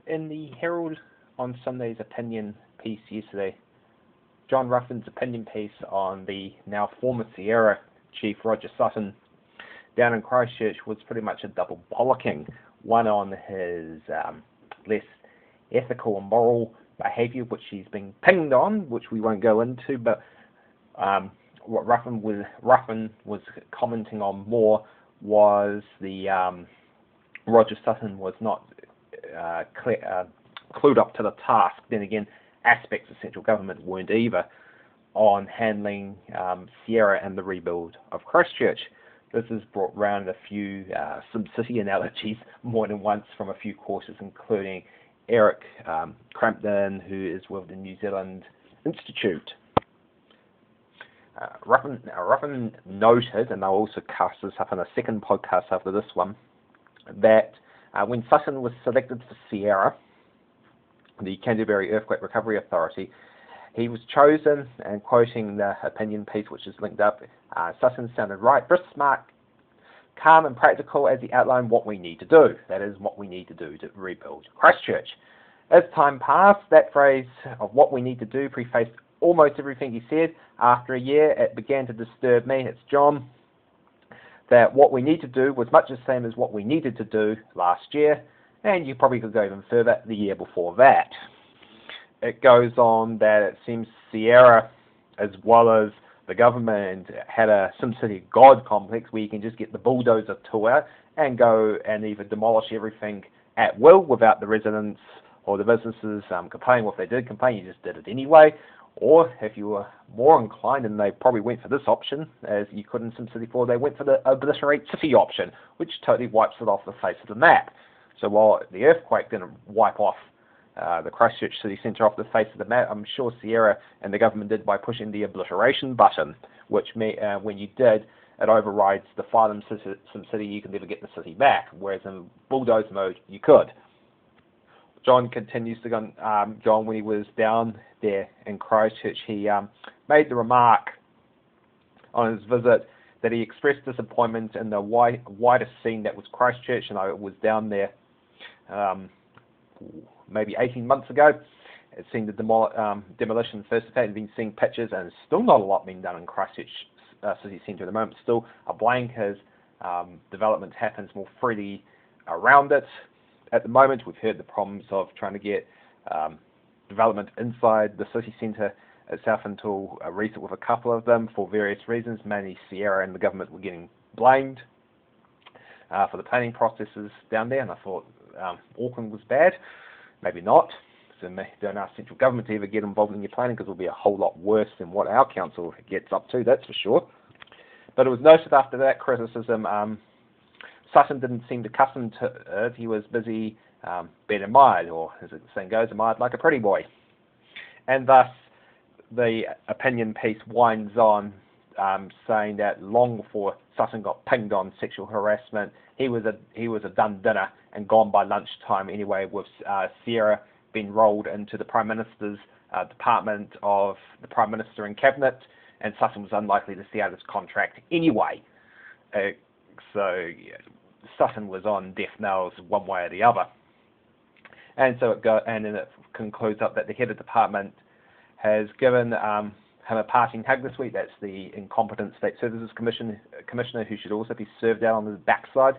In the Herald on Sunday's opinion piece yesterday, John Ruffin's opinion piece on the now former Sierra chief Roger Sutton down in Christchurch was pretty much a double bollocking. One on his less ethical and moral behaviour, which he's been pinged on, which we won't go into, but what Ruffin was commenting on more was the Roger Sutton was not clued up to the task. Then again, aspects of central government weren't either on handling Sierra and the rebuild of Christchurch. This has brought round a few SimCity analogies more than once from a few courses, including Eric Crampton, who is with the New Zealand Institute. Ruffin noted, and I'll also cast this up in a second podcast after this one, that when Sutton was selected for Sierra, the Canterbury Earthquake Recovery Authority, he was chosen, and quoting the opinion piece which is linked up, Sutton sounded right, brisk, smart, calm and practical as he outlined what we need to do. That is what we need to do to rebuild Christchurch. As time passed, that phrase of what we need to do prefaced almost everything he said. After a year, it began to disturb me. It's John. That what we need to do was much the same as what we needed to do last year, and you probably could go even further, the year before that. It goes on that it seems Sierra, as well as the government, had a SimCity God complex where you can just get the bulldozer tour and go and either demolish everything at will without the residents or the businesses complaining. Well, if they did complain, you just did it anyway. Or if you were more inclined, and they probably went for this option, as you could in SimCity 4, they went for the obliterate city option, which totally wipes it off the face of the map. So while the earthquake didn't wipe off the Christchurch city centre off the face of the map, I'm sure Sierra and the government did by pushing the obliteration button, which when you did, it overrides the file in SimCity, you can never get the city back, whereas in bulldoze mode, you could. John continues to go, John, when he was down there in Christchurch, he made the remark on his visit that he expressed disappointment in the wider scene that was Christchurch, and I was down there maybe 18 months ago. It seen the demolition first of all, been seeing pictures, and still not a lot being done in Christchurch city centre at the moment. Still a blank as development happens more freely around it. At the moment, we've heard the problems of trying to get development inside the city centre itself until recent with a couple of them for various reasons. Mainly Sierra and the government were getting blamed for the planning processes down there, and I thought Auckland was bad. Maybe not. So don't ask central government to ever get involved in your planning, because it'll be a whole lot worse than what our council gets up to, that's for sure. But it was noted after that criticism, Sutton didn't seem accustomed to it. He was busy being admired, or as the saying goes, admired like a pretty boy. And thus, the opinion piece winds on saying that long before Sutton got pinged on sexual harassment, he was a done dinner and gone by lunchtime anyway, with Sierra being rolled into the Prime Minister's department of the Prime Minister and Cabinet, and Sutton was unlikely to see out his contract anyway. So yeah, Sutton was on death nails one way or the other. And so then it concludes up that the head of department has given him a parting hug this week. That's the incompetent State Services Commissioner, who should also be served out on his backside.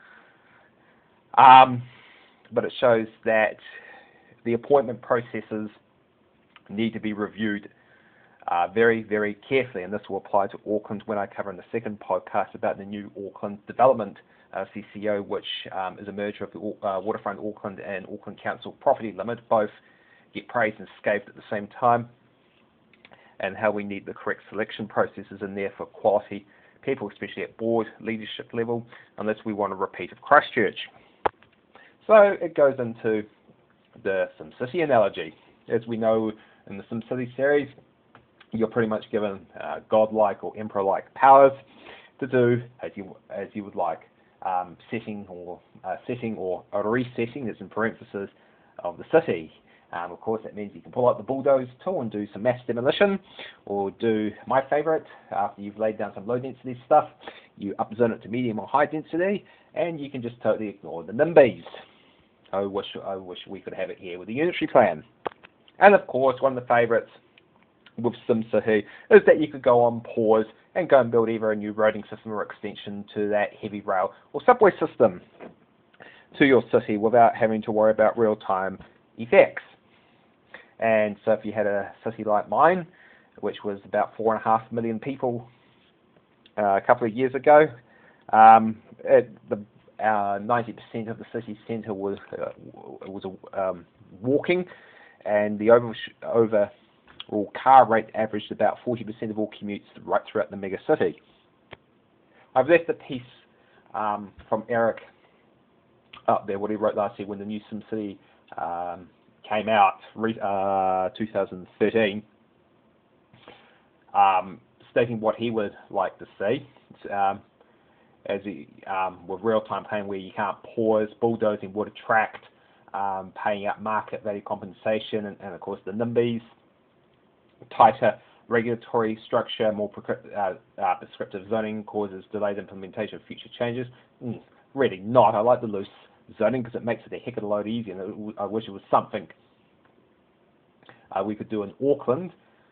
But it shows that the appointment processes need to be reviewed very, very carefully, and this will apply to Auckland when I cover in the second podcast about the new Auckland Development CCO, which is a merger of the Waterfront Auckland and Auckland Council Property Limit. Both get praised and scathed at the same time, and how we need the correct selection processes in there for quality people, especially at board leadership level, unless we want a repeat of Christchurch. So it goes into the SimCity analogy. As we know in the SimCity series, you're pretty much given godlike or emperor-like powers to do as you would like, setting or resetting, as in parentheses, of the city. Of course, that means you can pull out the bulldoze tool and do some mass demolition, or do my favourite, after you've laid down some low density stuff, you upzone it to medium or high density, and you can just totally ignore the NIMBYs. I wish we could have it here with the unitary plan. And of course, one of the favourites with SimCity is that you could go on pause and go and build either a new roading system or extension to that heavy rail or subway system to your city without having to worry about real-time effects. And so if you had a city like mine, which was about 4.5 million people a couple of years ago, 90% of the city centre was walking, and the overall car rate averaged about 40% of all commutes right throughout the mega city. I've left a piece from Eric up there, what he wrote last year when the new SimCity came out, 2013, stating what he would like to see. With real-time planning where you can't pause, bulldozing would attract, paying out market value compensation, and of course the NIMBYs, tighter regulatory structure, more prescriptive zoning causes delayed implementation of future changes. Really not. I like the loose zoning because it makes it a heck of a lot easier. And I wish it was something we could do in Auckland.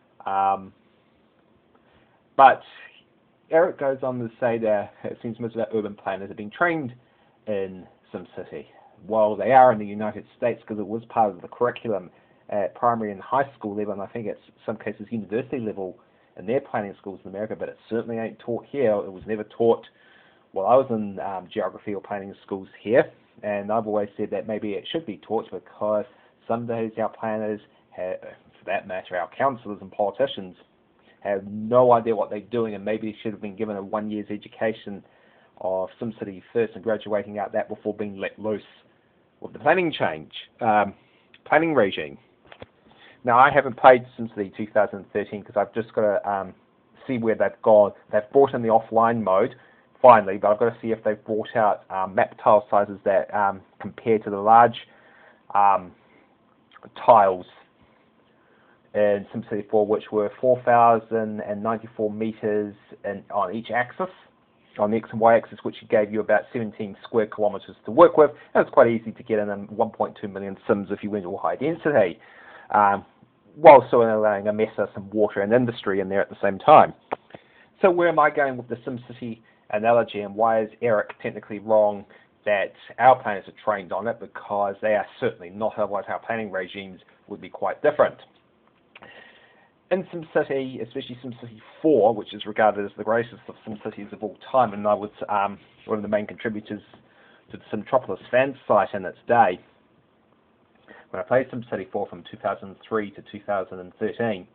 But Eric goes on to say that it seems most of our urban planners have been trained in SimCity. Well, they are in the United States because it was part of the curriculum at primary and high school level, and I think at some cases university level in their planning schools in America, but it certainly ain't taught here. It was never taught while I was in geography or planning schools here, and I've always said that maybe it should be taught because some days our planners, for that matter our councillors and politicians, have no idea what they're doing, and maybe should have been given a 1 year's education of SimCity first and graduating out that before being let loose with the planning regime. Now, I haven't played SimCity 2013 because I've just got to see where they've gone. They've brought in the offline mode finally, but I've got to see if they've brought out map tile sizes that compare to the large tiles in SimCity 4, which were 4,094 meters on each axis, on the X and Y axis, which gave you about 17 square kilometers to work with. And it's quite easy to get in 1.2 million Sims if you went all high density, while still allowing a mess of some water and industry in there at the same time. So where am I going with the SimCity analogy, and why is Eric technically wrong that our planners are trained on it? Because they are certainly not, otherwise our planning regimes would be quite different. In SimCity, especially SimCity 4, which is regarded as the greatest of SimCities of all time, and I was one of the main contributors to the Simtropolis fan site in its day, when I played SimCity 4 from 2003 to 2013,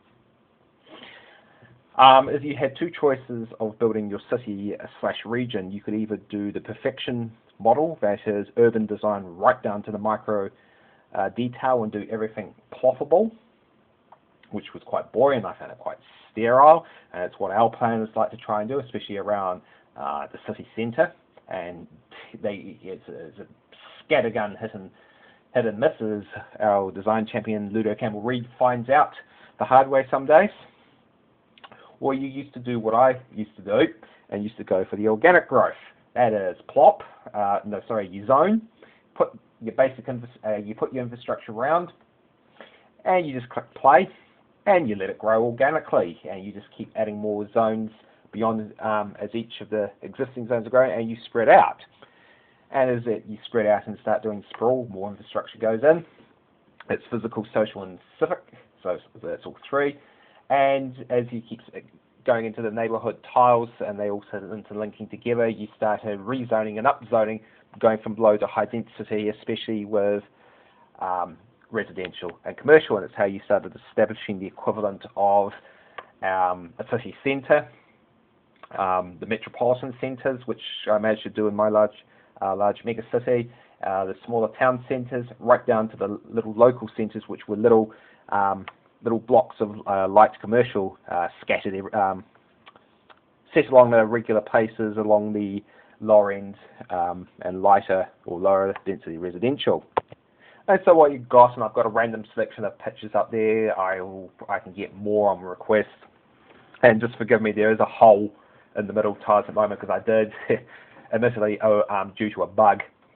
is you had two choices of building your city/region. You could either do the perfection model, that is urban design right down to the micro detail and do everything plottable, which was quite boring. I found it quite sterile, and it's what our planners like to try and do, especially around the city centre. And it's a scattergun hit and miss, as our design champion Ludo Campbell-Reid finds out the hard way some days. Or you used to do what I used to do, and used to go for the organic growth. That is you zone, put your you put your infrastructure around, and you just click play, and you let it grow organically, and you just keep adding more zones beyond as each of the existing zones are growing, and you spread out. And as you spread out and start doing sprawl, more infrastructure goes in. It's physical, social, and civic, so that's all three. And as you keep going into the neighbourhood tiles, and they all start interlinking together, you started rezoning and upzoning, going from low to high density, especially with residential and commercial, and it's how you started establishing the equivalent of a city centre, the metropolitan centres, which I managed to do in my large mega city, the smaller town centres, right down to the little local centres, which were little blocks of light commercial scattered, set along the regular places along the lower end and lighter or lower density residential. And so what you've got, and I've got a random selection of pictures up there, I can get more on request. And just forgive me, there is a hole in the middle tiles at the moment because I did, admittedly, due to a bug,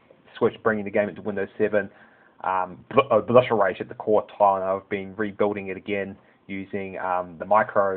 Switch, bringing the game into Windows 7, obliterated the core tile, and I've been rebuilding it again using the micro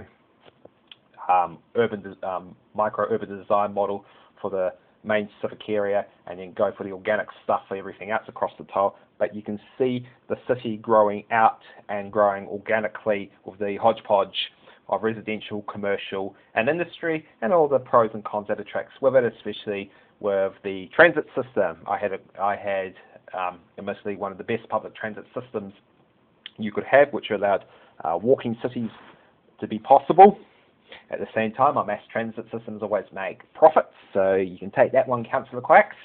urban design model for the main civic area, and then go for the organic stuff for everything else across the tile. But you can see the city growing out and growing organically with the hodgepodge of residential, commercial, and industry, and all the pros and cons that it attracts with it, especially with the transit system. I had admittedly one of the best public transit systems you could have, which allowed walking cities to be possible. At the same time, our mass transit systems always make profits, so you can take that one, Councillor Quacks.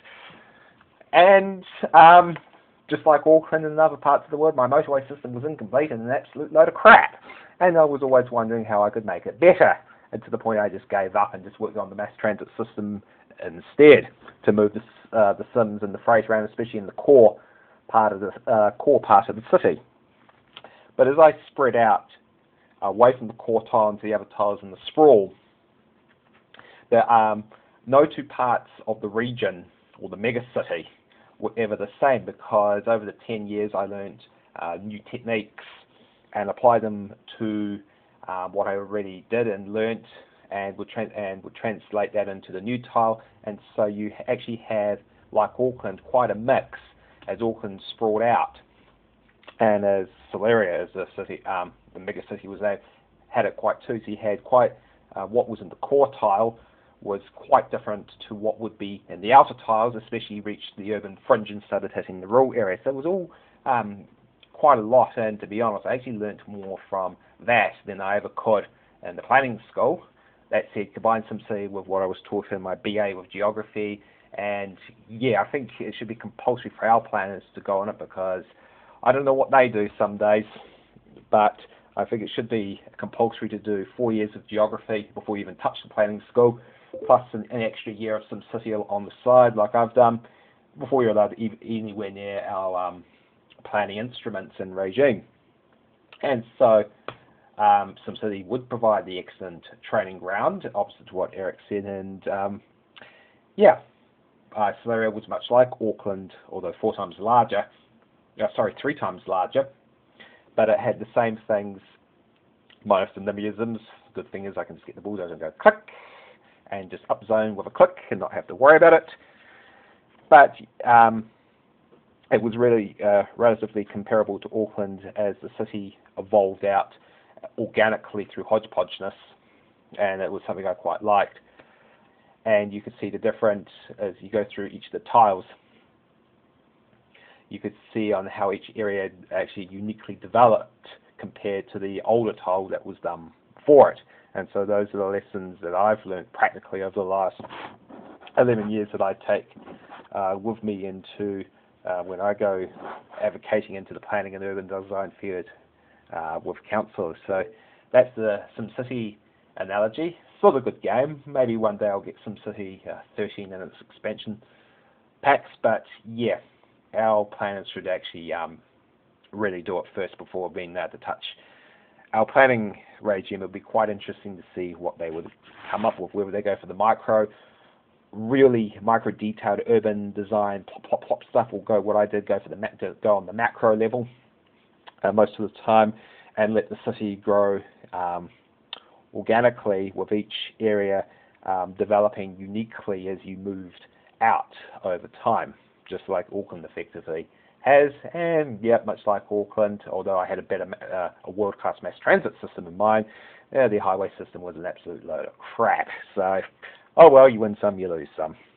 And just like Auckland and other parts of the world, my motorway system was incomplete and an absolute load of crap. And I was always wondering how I could make it better. And to the point I just gave up and just worked on the mass transit system instead to move the Sims and the freight around, especially in the core part of the city. But as I spread out away from the core tile into the other tiles in the sprawl, there are no two parts of the region or the megacity were ever the same, because over the 10 years I learned new techniques and applied them to what I already did and learnt, and would translate that into the new tile. And so you actually have, like Auckland, quite a mix as Auckland sprawled out, and as Solaria, as the city, the mega city was there, had it quite too. So you had quite what was in the core tile was quite different to what would be in the outer tiles, especially reached the urban fringe and started hitting the rural area. So it was all quite a lot, and to be honest, I actually learnt more from that than I ever could in the planning school. That said, combine SimCity with what I was taught in my BA with geography, and yeah, I think it should be compulsory for our planners to go on it, because I don't know what they do some days, but I think it should be compulsory to do 4 years of geography before you even touch the planning school, plus an extra year of SimCity on the side, like I've done, before you're allowed to anywhere near our planning instruments and regime. And so SimCity would provide the excellent training ground, opposite to what Eric said, and Solaria was much like Auckland, although 3 times larger, but it had the same things, minus the NIMBYisms. The good thing is I can just get the bulldozer and go click, and just upzone with a click and not have to worry about it. But it was really relatively comparable to Auckland as the city evolved out organically through hodgepodgeness, and it was something I quite liked. And you could see the difference as you go through each of the tiles. You could see on how each area actually uniquely developed compared to the older tile that was done for it. And so those are the lessons that I've learned practically over the last 11 years that I take with me into when I go advocating into the planning and urban design field with councillors. So that's the SimCity analogy. Still a good game. Maybe one day I'll get SimCity 13 and its expansion packs, but yeah, our planners should actually really do it first before being able to touch our planning regime. It would be quite interesting to see what they would come up with, whether they go for the really micro detailed urban design plop stuff, or go what I did, go on the macro level most of the time, and let the city grow organically, with each area developing uniquely as you moved out over time, just like Auckland effectively has. And yeah, much like Auckland, although I had a world-class mass transit system in mind, the highway system was an absolute load of crap. So, oh well, you win some, you lose some.